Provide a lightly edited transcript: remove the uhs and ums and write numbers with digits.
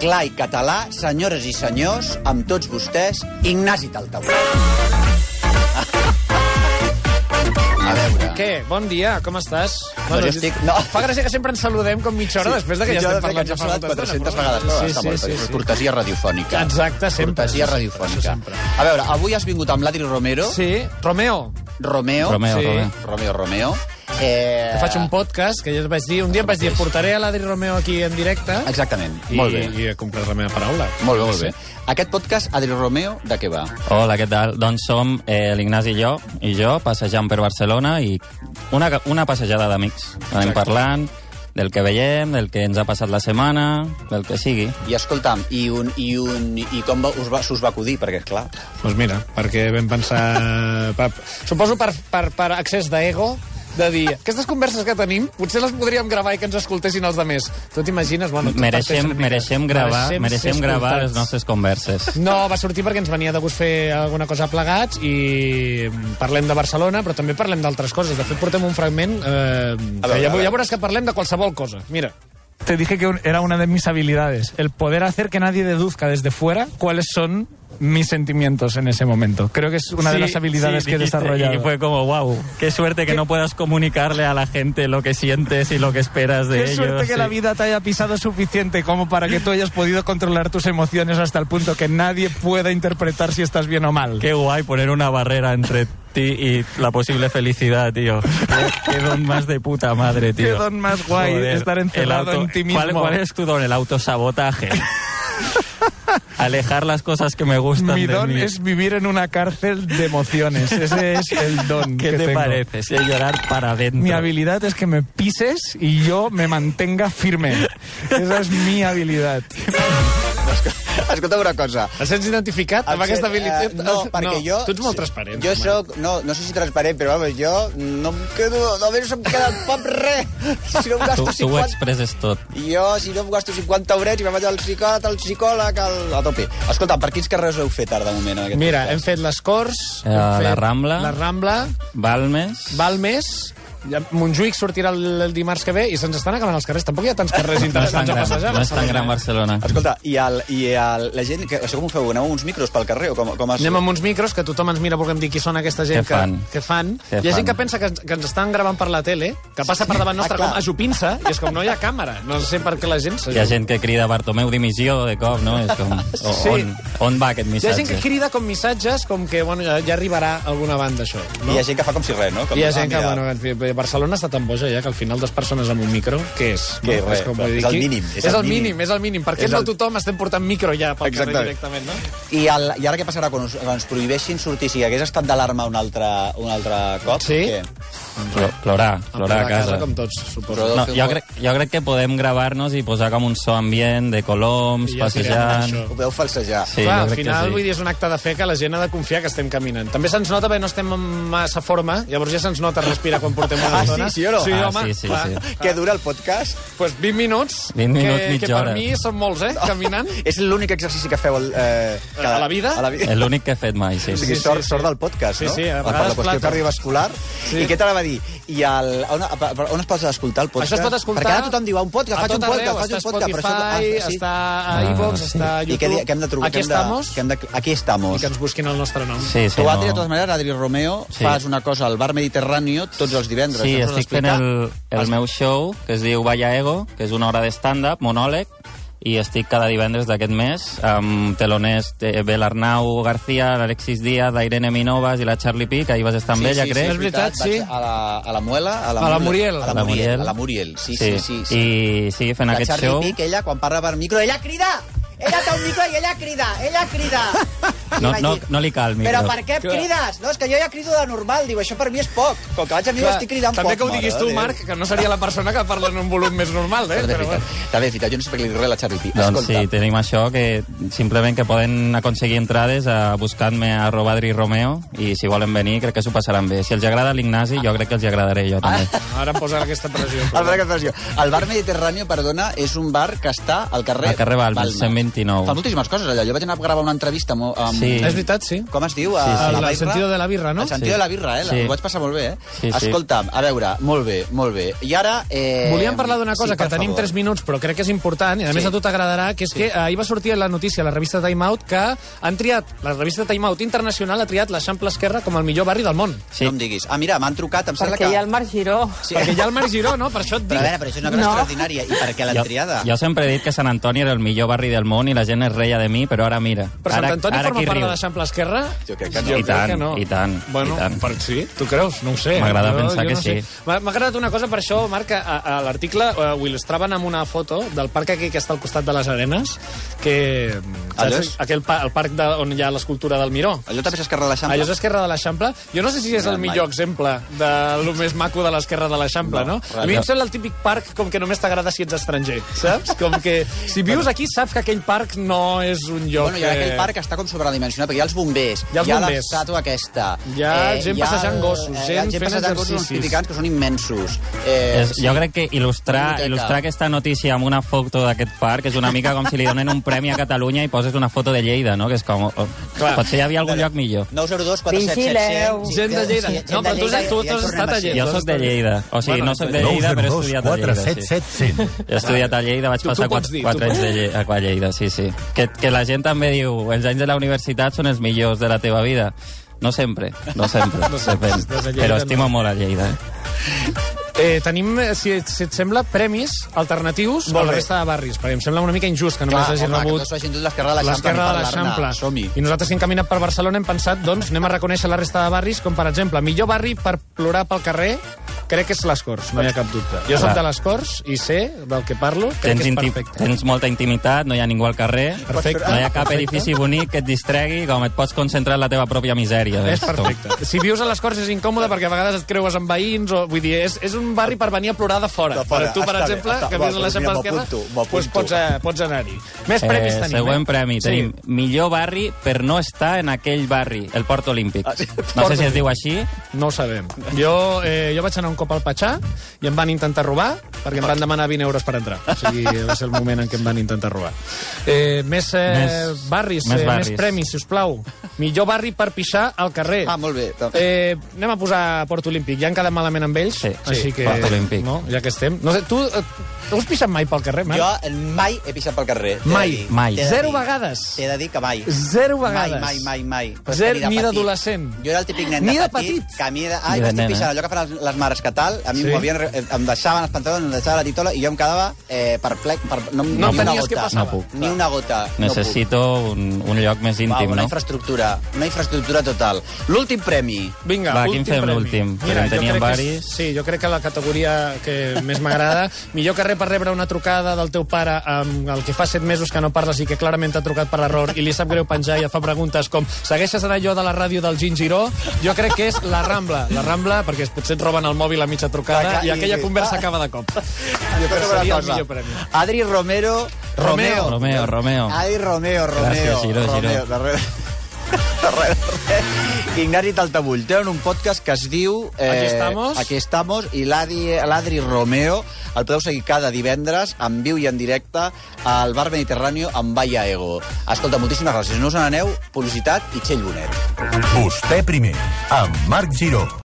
clar i català, senyores i senyors, amb tots vostès, Ignasi Taltabull. A veure... Què? Bon dia, com estàs? No, jo estic... No. Fa gràcia que sempre ens saludem com mitja hora després de que ja estem parlant ja fa molta estona. 400 vegades, però està molt bé. Cortesia radiofònica. Exacte, sempre. Cortesia radiofònica. A veure, avui has vingut amb l'Adri Romero. Sí, Romeo. Romeo. Que faig un podcast, que ja et vaig dir, un dia em vaig dir, portaré a l'Adri Romeo aquí en directe. Exactament, molt bé. I he complert la meva paraula. Molt bé. Aquest podcast, Adri Romeo, de què va? Hola, què tal? Doncs som l'Ignasi i jo passejant per Barcelona i una passejada d'amics. Anem parlant del que veiem, del que ens ha passat la setmana, del que sigui. I escolta'm, i com us va acudir? Perquè, clar... Doncs mira, perquè vam pensar... Suposo per excés d'ego, de dir, aquestes converses que tenim, potser les podríem gravar i que ens escoltessin els altres. Tu t'imagines? Bueno, mereixem gravar les nostres converses. No, va sortir perquè ens venia de gust fer alguna cosa plegats i parlem de Barcelona, però també parlem d'altres coses. De fet, portem un fragment que ja veuràs que parlem de qualsevol cosa. Mira. Te dije que era una de mis habilidades, el poder hacer que nadie deduzca desde fuera cuáles son mis sentimientos en ese momento. Creo que es una de las habilidades que he desarrollado. Y fue como, wow, qué suerte que no puedas comunicarle a la gente lo que sientes y lo que esperas de ellos. Qué suerte que la vida te haya pisado suficiente como para que tú hayas podido controlar tus emociones hasta el punto que nadie pueda interpretar si estás bien o mal. Qué guay poner una barrera entre ti y la posible felicidad, tío. Qué don más de puta madre, tío. Qué don más guay. Joder, estar encerrado en ti mismo. ¿Cuál es tu don? El autosabotaje. Alejar las cosas que me gustan. Mi don es vivir en una cárcel de emociones. Ese es el don que tengo. ¿Qué te parece? Sí, llorar para adentro. Mi habilidad es que me pises y yo me mantenga firme. Esa es mi habilidad. Escolta una cosa. Et sents identificat amb aquesta habilitat? No, perquè jo... Tu ets molt transparent. Jo soc... No sé si transparent, però vamos, jo no em quedo... Només em queda el pap res. Si no em gasto 50... Tu ho expresses tot. Jo, si no em gasto 50 eurets i me'n vaig al psicòleg a tope. Escolta, per quins carrers heu fet ara de moment? Mira, hem fet les Corts... La Rambla. Balmes... Montjuïc sortirà el dimarts que ve i se'ns estan acabant els carrers. Tampoc hi ha tants carrers interessants a passejar. No és tan gran Barcelona. Escolta, i la gent... Això com ho feu? Aneu amb uns micros pel carrer? Anem amb uns micros, que tothom ens mira volem dir qui són aquesta gent que fan. Hi ha gent que pensa que ens estan gravant per la tele, que passa per davant nostre com ajupint-se, i és com no hi ha càmera. No sé per què la gent... Hi ha gent que crida Bartomeu dimissió de cop, no? És com... On va aquest missatge? Hi ha gent que crida com missatges, com que ja arribarà alguna banda això. I hi ha gent que fa com si res, no? Hi ha gent que, bueno... Barcelona està tan boja ja que al final 2 persones amb un micro, què és? Que res, és el mínim. És el mínim. Per què no tothom estem portant micro ja pel carrer directament, no? I ara què passarà quan ens prohibeixin sortir? Si hagués estat d'alarma un altre cop? Sí? Plorar a casa. Com tots, suposo. No, jo crec que podem gravar-nos i posar com un so ambient de coloms, passejant... Ho podeu falsejar. Sí, clar, al final vull dir, és un acte de fe que la gent ha de confiar que estem caminant. També se'ns nota perquè no estem en massa forma, llavors ja se'ns nota respirar quan portem una estona. Sí o no? Sí, home. Sí. Què dura el podcast? Pues 20 minuts. 20 minuts, mitja hora. Que per mi són molts, caminant. És l'únic exercici que feu a la vida? És l'únic que he fet mai, sí. O sigui, sort del podcast, no? Sí, per la qüestió cardiovascular. I què t'anava a dir? I on es pot escoltar el podcast? Això es pot escoltar... Perquè ara tothom diu, un podcast, faig un podcast. Està a Spotify, està a iVoox, està a YouTube. I què hem de trobar? Aquí estamos. I que ens busquin el nostre nom. Tu, Adri, de totes maneres, Adri Romeo, fas una cosa al Bar Mediterráneo tots els divendres. Sí, estic fent el meu show, que es diu Vaya Ego, que és una hora de stand-up, monòleg, i estic cada divendres d'aquest mes amb teloners de l'Arnau García, l'Alexis Díaz, la Irene Minovas i la Charlie Pi, que ahir vas estar amb ella, crec. És veritat, sí. A la Muela? A la Muriel. A la Muriel, sí. I sí, fent aquest show... La Charlie Pi, que ella, quan parla per micro, ella crida! Ella té un micro i ella crida. No li cal micro. Però per què crides? No, és que jo ja crido de normal. Diu, això per mi és poc. Com que vaig a mi estic cridant poc. També que ho diguis tu, Marc, que no seria la persona que parla en un volum més normal, També és veritat, jo no sé per què li dic res a la Charlie Pi. Doncs sí, tenim això, que simplement que poden aconseguir entrades buscant-me a @adriromeo, i si volen venir crec que s'ho passaran bé. Si els agrada l'Ignasi, jo crec que els agradaré jo també. Ara em posa aquesta pressió. El Bar Mediterráneo, perdona, és un bar que està al carrer Balmes, 129. Fa moltíssimes coses allà. Jo vaig anar a gravar una entrevista amb Sí. És veritat, sí. Com es diu? El sentido de la birra, no? El sentido de la birra, Sí. Ho vaig passar molt bé, Sí, sí. Escolta'm, a veure, molt bé. I ara... Volíem parlar d'una cosa sí, que tenim 3 minuts, però crec que és important, i a més a tu t'agradarà, que és que ahir va sortir la notícia a la revista Time Out que han triat, la revista Time Out Internacional ha triat l'Eixample Esquerra com el millor barri del món. Sí. No em diguis. Mira, m'han trucat, em sembla que... Perquè hi ha el Marc Giró. Sí. Perquè hi ha el Marc Giró, no? Per això et dic. Però a veure, però això és una cosa extraordinària. I per què l'han triada? Jo sempre he dit que Sant Antoni era el millor barri del món i la gent es reia de mi, però ara mira. Però Sant Antoni forma qui part riu? de l'Eixample Esquerra? Jo crec que no. Jo I crec tant, que no. i tant, Bueno, i tant. sí, tu creus? No ho sé. M'agrada Jo pensar que no sé. sí. M'ha agradat una cosa per això, Marc, que a l'article ho il·lustraven amb una foto del parc aquell que està al costat de les Arenes, que... Allò saps? El parc on hi ha l'escultura del Miró. Allò també és Esquerra de l'Eixample? Allò és Esquerra de l'Eixample. Jo no sé si és el millor exemple de lo més maco de l'Esquerra de l'Eixample, no? A mi em sembla el típic parc com que només t'agrada si ets estranger, saps? Com que si vius aquí saps que aquell parc no és un lloc... Bueno, i aquell parc està com sobredimensionat, perquè hi ha els bombers, Hi ha els bombers. l'estàtua aquesta... Hi ha gent passejant gossos, gent fent passejant gossos, uns exercicis. criticants que són immensos. Jo crec que il·lustrar aquesta notícia amb una foto d'aquest parc és una mica com si li donen un premi a Catalunya i poses una foto de Lleida, no? Que és com... Potser hi havia algun lloc millor. 902 4777... Gent de Lleida. No, però tu has estat a Lleida. Jo sóc de Lleida. O sigui, no sóc de Lleida, però he estudiat a Lleida. Sí. He estudiat a Lleida, vaig passar 4 anys a Lleida, sí. Que la gent també diu els anys de la universitat són els millors de la teva vida. No sempre. Depèn. Però estimo molt a Lleida. Tenim, si et sembla, premis alternatius a la resta de barris, perquè em sembla una mica injust que només hagi rebut que s'ho hagin dut l'Esquerra de l'Eixample. I nosaltres que hem caminat per Barcelona hem pensat, doncs, anem a reconèixer la resta de barris, com per exemple, millor barri per plorar pel carrer, crec que és les Corts, no hi ha cap dubte. Jo soc de les Corts i sé del que parlo, crec que és perfecte. Tens molta intimitat, no hi ha ningú al carrer, perfecte. No hi ha cap edifici bonic que et distregui, com et pots concentrar en la teva pròpia misèria. És perfecte. Si vius a les Corts és incòmode perquè a vegades et creues amb veïns, o vull dir, és un barri per venir a plorar de fora. Tu, per exemple, que vius a l'Eixample Esquerra, pots anar-hi. Més premis tenim. Següent premi. Tenim millor barri per no estar en aquell barri, el Port Olímpic. No sé si es diu així. No ho sabem. Jo vaig anar un cop al Patxà i em van intentar robar perquè em van demanar 20 euros per entrar. O sigui, va ser el moment en què em van intentar robar. Més barris, més premis, sisplau. Millor barri per pixar al carrer. Molt bé. Anem a posar Port Olímpic. Ja han quedat malament amb ells, així que... Port Olímpic. No, ja que estem. No sé, tu has pixat mai pel carrer, Marc? Jo mai he pixat pel carrer. Mai. 0 vegades. T'he de dir que mai. 0 vegades. Mai. Ni d'adolescent. Jo era el típic nen de petit. Que a mi estic pixant allò que fan les mares que tal, a mi em deixaven els pantalons, em deixaven la titola i jo em quedava perplex. No tenies què passava. Ni una gota. Necessito un lloc més íntim, no? Una infraestructura total. L'últim premi. Vinga, va, quin fem l'últim? Teníem varis. Sí, jo crec que la categoria que més m'agrada, millor carrer per rebre una trucada del teu pare amb el que fa 7 mesos que no parles i que clarament t'ha trucat per error i li sap greu penjar i et fa preguntes com segueixes en allò de la ràdio del Gin Giró? Jo crec que és la Rambla, perquè potser et roben el mòbil a mitja trucada i aquella conversa acaba de cop. Jo crec que seria el millor premi. Adri Romeo. Adri Romeo. Gràcies, Giró. Ignasi Taltabull tenen un podcast que es diu Aquí estamos i l'Adri Romeo el podeu seguir cada divendres en viu i en directe al Bar Mediterráneo amb Vaya Ego. Escolta, moltíssimes gràcies. No us n'aneu, publicitat i Txell Bonet. Vostè primer, amb Marc Giró.